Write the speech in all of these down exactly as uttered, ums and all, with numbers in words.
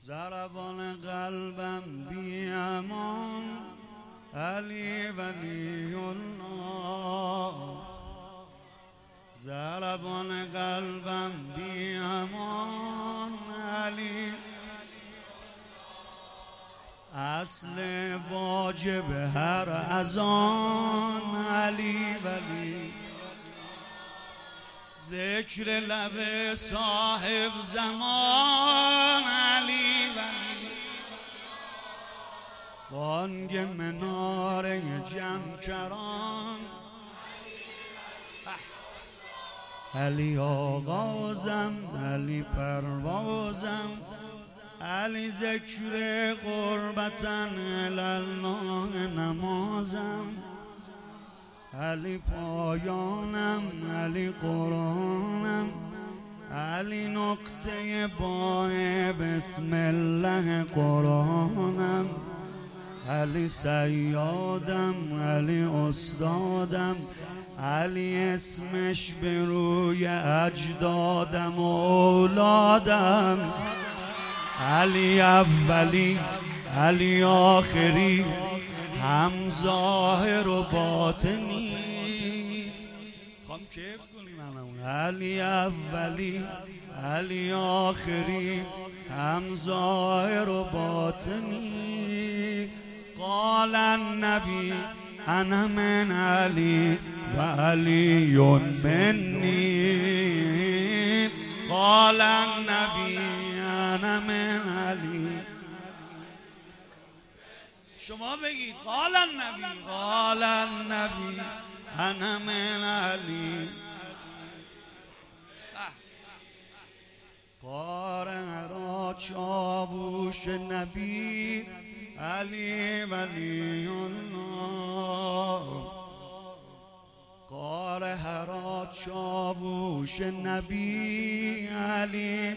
ضربان قلبم بی امان، علی ولی الله. ضربان قلبم بی امان، علی اصل واجب هر اذان، علی ولی ذکر لب صاحب زمان، علی ولی بانگ مناره جمکران، علی آغازم، علی پروازم، علی ذکر قربتن الله نمازم، علی پایانم، علی قرآنم، علی نقطه باه بسم الله قرآنم، علی سیادم، علی استادم، علی اسمش به روی اجدادم و اولادم، علی اولی علی آخری، هم ظاهر و باطنی. خواهم کیف کنیم هممون. علی اولی علی آخری، هم ظاهر و باطنی. قال النبی انا من علی و علی منی. قال النبی انا من علی. شما بگید قال النبی قال النبی انا من علی. قاره را چاووش نبی، علی ولی الله. قاره را چاووش نبی، علی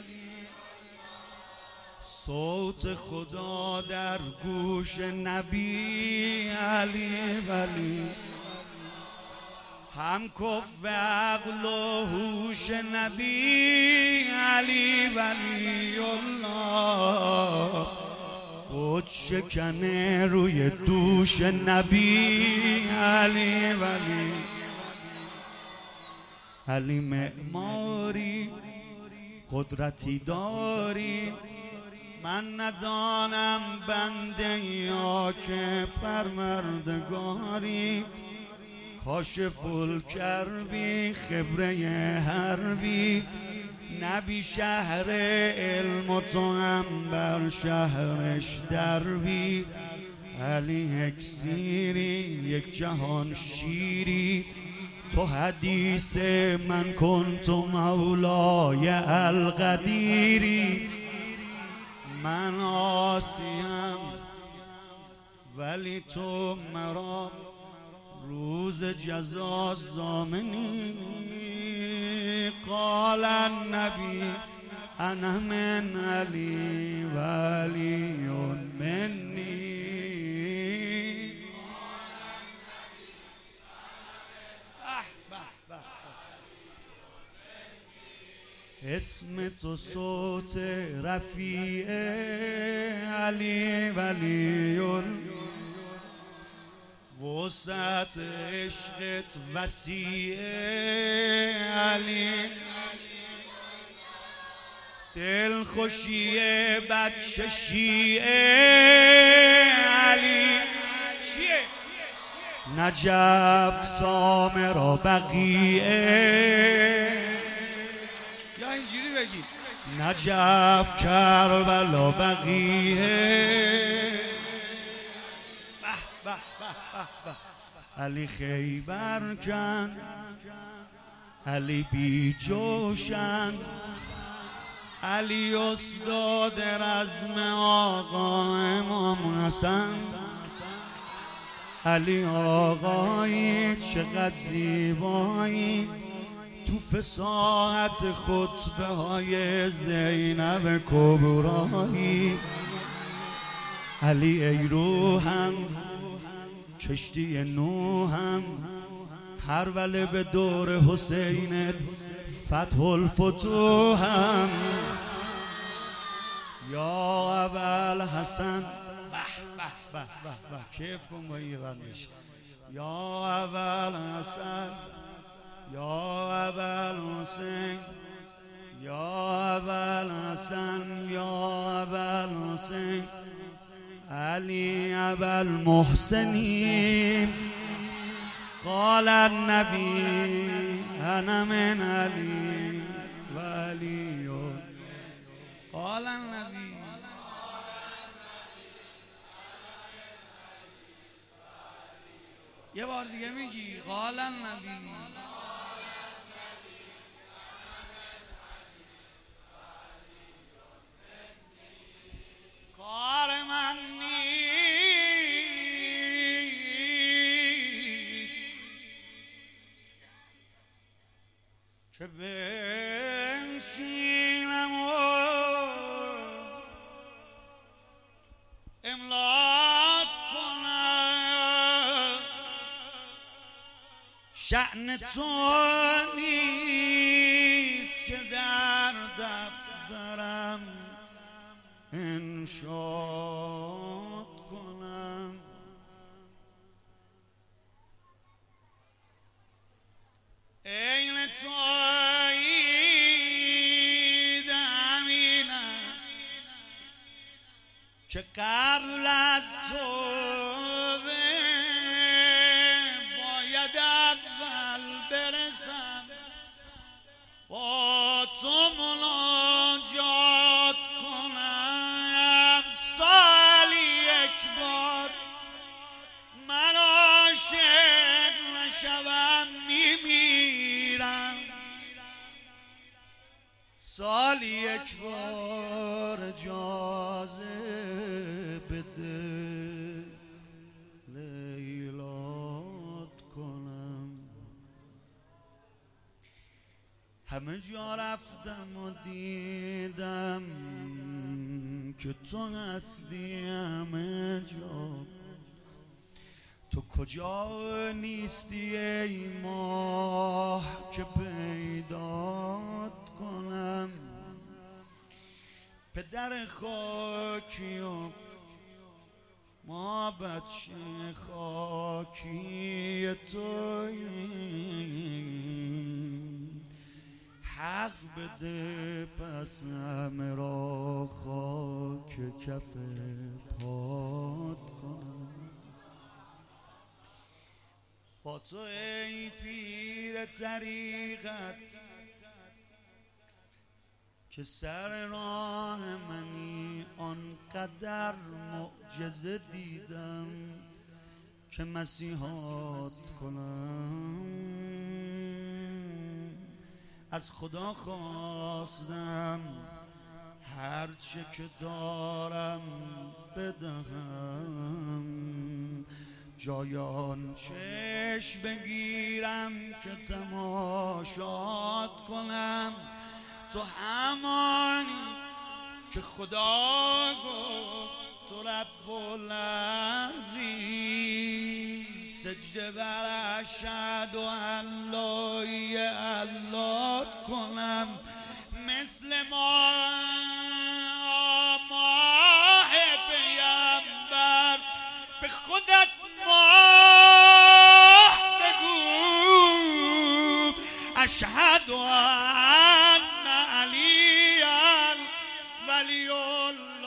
صوت خدا در گوش نبی، علی ولی هم کف عقل و هوش نبی، علی ولی الله. بود شکنه روی دوش نبی، علی ولی علی معماری قدرتی داری، من ندانم بنده یا که پروردگاری. کاشف الکربی خبره حربی، نبی شهر علم و تو هم بر شهرش دربی. علی اکسیری یک جهان شیری، تو حدیث من کنت مولای القدیری. من آسیم ولی تو مرا روز جزا ضامنی. قال النبی انا من علی و علی منی. اسم تو صوت رفیع، علی ولی وسعت عشقت وسیع، علی دل خوشی بچه شیعه، علی چیه؟ نجف سامرا بقیعه. یا اینجوری بگید نجف کربلا بقیعه. علی خیبر کن، علی بی جوشن، علی استاد رزم آقا امام حسن. علی آقایی چقدر زیبایی، تو فصاحت خطبه های زینب کبرایی. علی ای روحم کشتی نوحم، هر وله به دور حسین فتح الفتوحم. یا ابوالحسن به به به به کیف کن با این بندش. یا ابوالحسن یا ابوالحسین یا ابوالحسن یا ابوالحسین علی ابوالمحسنین قال النبی انا من علی و علی قال النبی. یه بار دیگه میگی قال النبی. کار من نیست که بنشینم و املات کنم، شأن تو نیست که در دفترم انشاد کنم. عین تویی همین است که قبل از تو باید اول برسم، با تو مناجات کنم، سالی یک بار من عاشق نشوم میمیرم، سالی یک بار اجازه بده لیلات کنم. همه جا رفتم و دیدم که تو هستی همه جا، تو کجا نیستی ای ماه که پیدات کنم. پدر خاکی و ما بچه خاکی توییم، حق بده پس همه را خاک کف پات کنم. با تو ای پیر طریقت که سر راه منی، آنقدر معجزه دیدم که مسیحات کنم. از خدا خواستم هرچه که دارم بدهم، جایان چشم بگیرم که تماشات کنم. تو همانی که خدا گفت تو رب الارضی، سجده بر اشهد و ان لا اله الا کنم. مثل ما ماه پیامبر به خودت ماه بگو، اشهد ان علی ولی